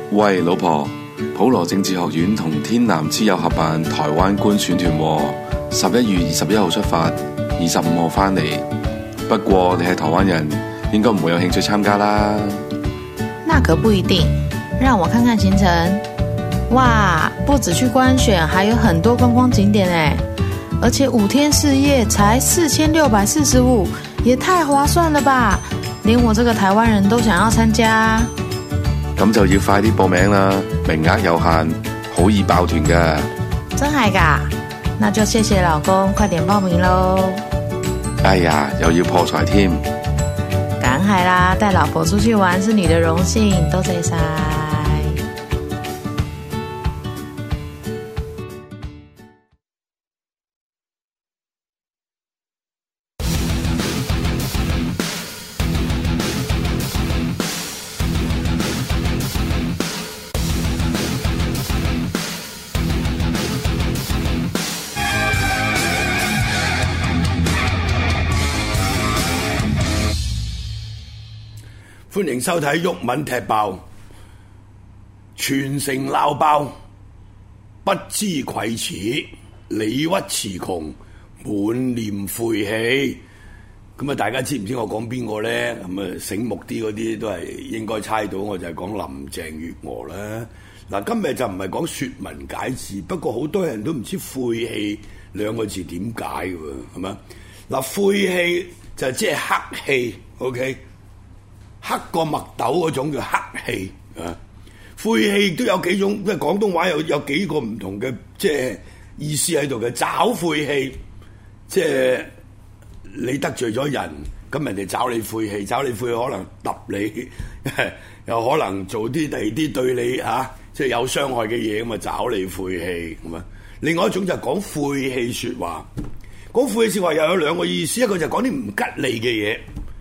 喂，老婆，普羅政治學院同天南之友合辦台灣觀選團，11月21號出發，25號返嚟。不過你係台灣人，應該唔會有興趣參加啦。 那可不一定，讓我看看行程。哇，不止去觀選，還有很多觀光景點誒，而且5天4夜才4645，也太划算了吧！連我這個台灣人都想要參加。 咁就要快啲報名啦，名額有限，好易爆團㗎。 真係㗎？那就謝謝老公，快點報名咯。 哎呀，又要破財添。 梗係啦，帶老婆出去玩是你的榮幸，多謝晒。 歡迎收睇毓民踢爆，全城鬧爆，不知愧恥，理屈詞窮，滿臉晦氣。咁啊，大家知唔知我講邊個咧？咁啊，醒目啲嗰啲都係應該猜到，我就係講林鄭月娥啦。嗱，今日就唔係講説文解字，不過好多人都唔知晦氣兩個字點解嘅喎，係嘛？嗱，晦氣就即係黑氣 ，OK。黑過墨斗嗰種叫黑氣啊，晦氣都有幾種，即係廣東話有幾個唔同嘅即係意思喺度嘅。找晦氣，即係你得罪咗人，咁人哋找你晦氣，找你晦氣可能揼你，又可能做啲第二啲對你即係有傷害嘅嘢，咁啊找你晦氣咁啊。另外一種就係講晦氣説話，講晦氣説話又有兩個意思，一個就係講啲唔吉利嘅嘢。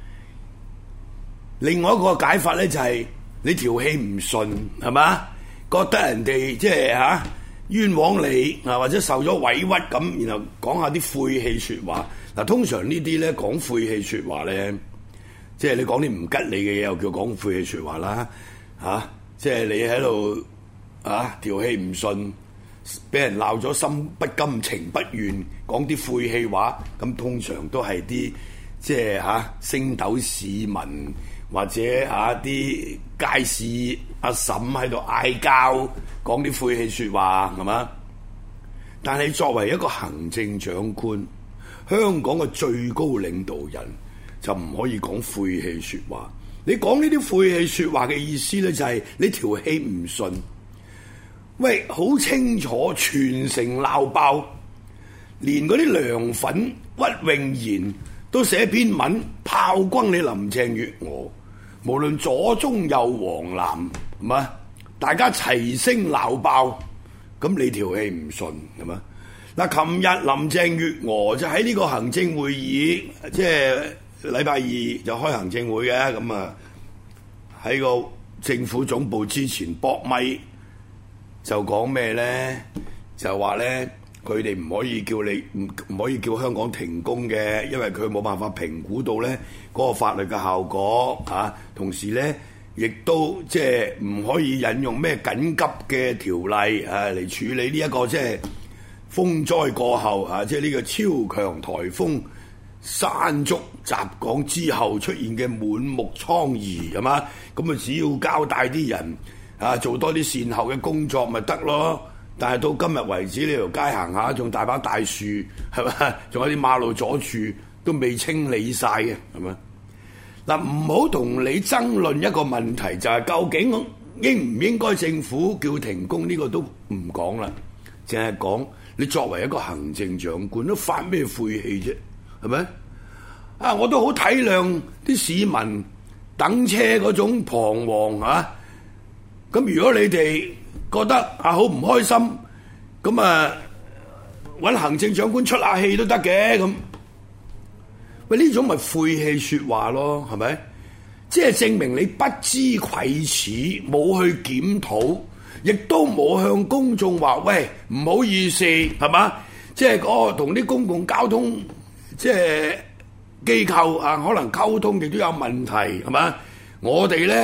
另外一個解法咧就係你條氣唔順，係嘛？覺得人哋即係冤枉你或者受咗委屈咁，然後講下啲晦氣説話。嗱，通常呢啲咧講晦氣説話咧，即係你講啲唔吉利嘅嘢，又叫講晦氣説話啦。即係你喺度條氣唔順，俾人鬧咗，心不甘情不願，講啲晦氣話，咁通常都係啲即係星斗市民。或者啲街市阿嬸喺度嗌交，講啲晦氣説話，係嘛？但係作為一個行政長官，香港嘅最高領導人，就唔可以講晦氣説話。你講呢啲晦氣説話嘅意思咧，就係你條氣唔順。喂，好清楚，全城鬧爆，連嗰啲梁粉屈穎妍都寫篇文炮轟你林鄭月娥。無論左中右黃藍，係嘛？大家齊聲鬧爆，咁你條氣唔順，係嘛？嗱，琴日林鄭月娥就喺呢個行政會議，即係禮拜二就開行政會嘅，咁啊喺個政府總部之前搏咪，就講咩咧？就話咧，佢哋唔可以叫你唔可以叫香港停工嘅，因為佢冇辦法評估到咧嗰個法律嘅效果同時咧，亦都即係唔可以引用咩緊急嘅條例嚟處理呢一個即係風災過後即係呢個超強颱風山竹襲港之後出現嘅滿目瘡痍，係嘛？咁啊，只要交代啲人做多啲善後嘅工作咪得咯。但係到今日為止，呢條街行下仲大把大樹，係嘛？仲有啲馬路阻住，都未清理晒嘅，係嘛？嗱，唔好同你爭論一個問題，就係究竟應唔應該政府叫停工呢個都唔講啦，淨係講你作為一個行政長官都發咩晦氣啫，係咪？我都好體諒啲市民等車嗰種彷徨咁如果你哋覺得好唔開心，咁揾行政長官出下氣都得嘅咁。喂，呢種咪晦氣説話咯，係咪？即係證明你不知愧恥，冇去檢討，亦都冇向公眾話喂，唔好意思，係嘛？即係同啲公共交通即係機構可能溝通亦都有問題，係嘛？我哋咧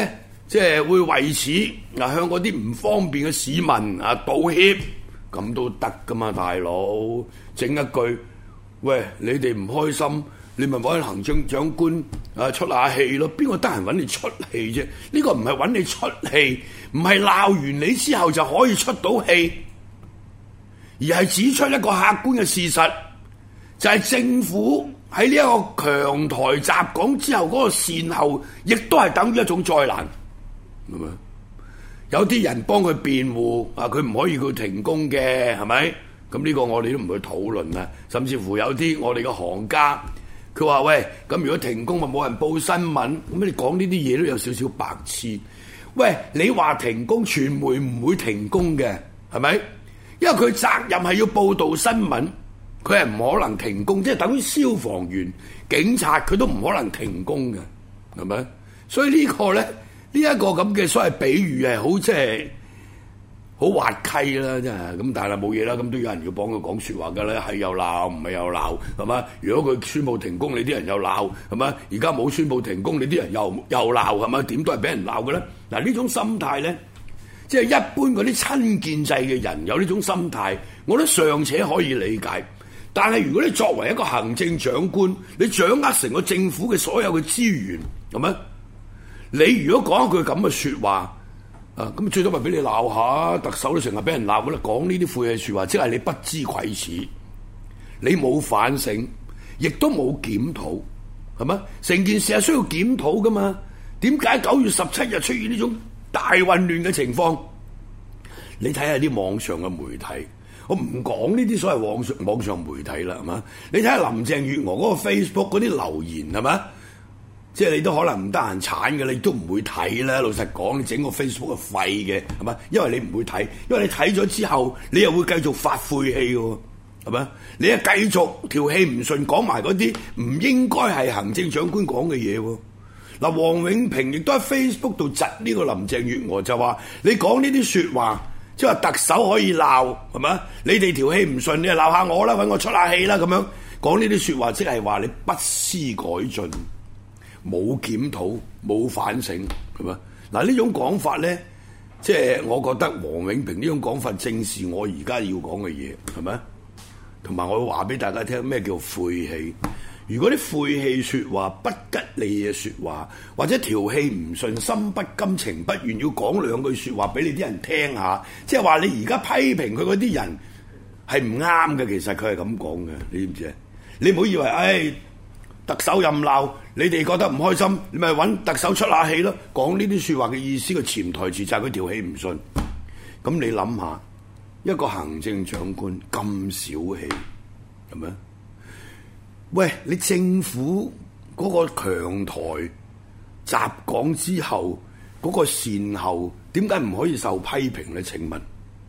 即係會為此向嗰啲唔方便嘅市民道歉，咁都得噶嘛，大佬整一句，喂，你哋唔開心，你咪揾行政長官出下氣咯，邊個得閒揾你出氣啫？呢個唔係揾你出氣，唔係鬧完你之後就可以出到氣，而係指出一個客觀嘅事實，就係政府喺呢一個強台襲港之後嗰個善後，亦都係等於一種災難。係咪？有啲人幫佢辯護，佢唔可以佢停工嘅，係咪？咁呢個我哋都唔去討論啦。甚至乎有啲我哋嘅行家，佢話喂，咁如果停工咪冇人報新聞，咁你講呢啲嘢都有少少白痴。喂，你話停工，傳媒唔會停工嘅，係咪？因為佢責任係要報導新聞，佢係唔可能停工，即係等於消防員、警察，佢都唔可能停工嘅，係咪？所以呢個咧。呢一個咁嘅所謂比喻係好即係好滑稽啦，真係咁，但係冇嘢啦，咁都有人要幫佢講説話㗎啦，係又鬧，唔係又鬧，係嘛？如果佢宣佈停工，你啲人又鬧，係嘛？而家冇宣佈停工，你啲人又鬧，係嘛？點都係俾人鬧嘅咧。嗱，呢種心態咧，即係一般嗰啲親建制嘅人有呢種心態，我都尚且可以理解。但係如果你作為一個行政長官，你掌握成個政府嘅所有嘅資源，係咪？你如果講一句咁嘅説話，咁最多咪俾你鬧下，特首都成日俾人鬧嘅啦。講呢啲晦氣説話，即係你不知愧恥，你冇反省，亦都冇檢討，係咪？成件事係需要檢討噶嘛？點解9月17日出現呢種大混亂嘅情況？你睇下啲網上嘅媒體，我唔講呢啲所謂網上媒體啦，係嘛？你睇下林鄭月娥嗰個 Facebook 嗰啲留言，係嘛？即係你都可能唔得閒鏟嘅，你都唔會睇啦。老實講，你整個 Facebook 係廢嘅，係嘛？因為你唔會睇，因為你睇咗之後，你又會繼續發晦氣嘅，係嘛？你又繼續條氣唔順，講埋嗰啲唔應該係行政長官講嘅嘢喎。嗱，王永平亦都喺 Facebook 度窒呢個林鄭月娥，就話你講呢啲説話，即係話特首可以鬧，係嘛？你哋條氣唔順，你就鬧下我啦，揾我出下氣啦，咁樣講呢啲説話，即係話你不思改進。冇檢討，冇反省，係嘛？嗱，呢種講法咧，即係我覺得王永平呢種講法正是我而家要講嘅嘢，係咪？同埋我會話俾大家聽咩叫晦氣。如果啲晦氣説話、不吉利嘅説話，或者條氣唔順、心不甘情不願，要講兩句説話俾你啲人聽下，即係話你而家批評佢嗰啲人係唔啱嘅，其實佢係咁講嘅，你知唔知啊？你唔好以為特首任鬧，你哋覺得唔開心，你咪揾特首出下氣咯。講呢啲説話嘅意思，個潛台詞就係佢條氣唔順。咁你諗下，一個行政長官咁小氣，係咪？喂，你政府嗰個強台襲港之後嗰個善後，點解唔可以受批評咧？請問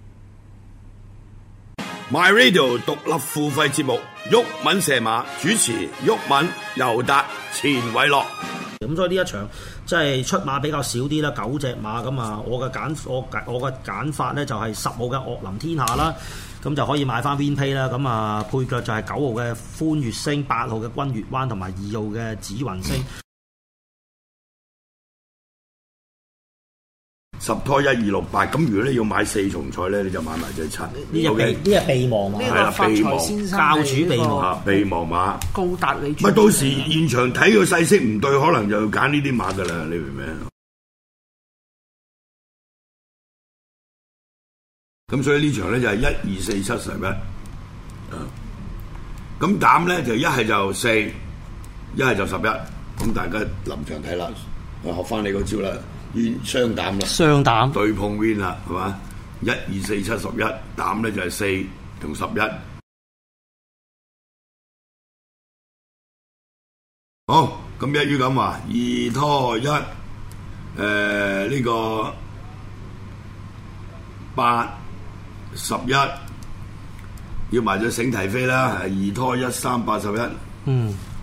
My Radio 獨立付費節目，毓民射馬主持，毓民、尤達、錢偉樂。 咁所以呢一場即係出馬比較少啲啦，9隻馬咁啊。我嘅揀法咧就係10號嘅岳林天下啦，咁就可以買翻 Win Pay 啦。咁啊配腳就係9號嘅歡悅星、8號嘅君悅灣同埋2號嘅紫雲星。 10拖1 2 6 8，咁如果你要買4重彩咧，你就買埋隻7。呢隻備忘馬， 係啦，備忘教主備忘， 備忘馬高達你。 咪到時現場睇個細色唔對，可能就要揀呢啲馬噶啦，你明唔明？咁所以呢場咧就係1 2 4 7 11。咁膽咧就一係就4，一係就11。咁大家臨場睇啦，我學翻你個招啦。雙膽啦， 雙膽對碰 win 啦，係嘛？1 2 4 7 11，膽咧就係4同11。好，咁一於咁話，2拖1，呢個8 11，要埋隻醒提飛啦，2拖1 3 8 11。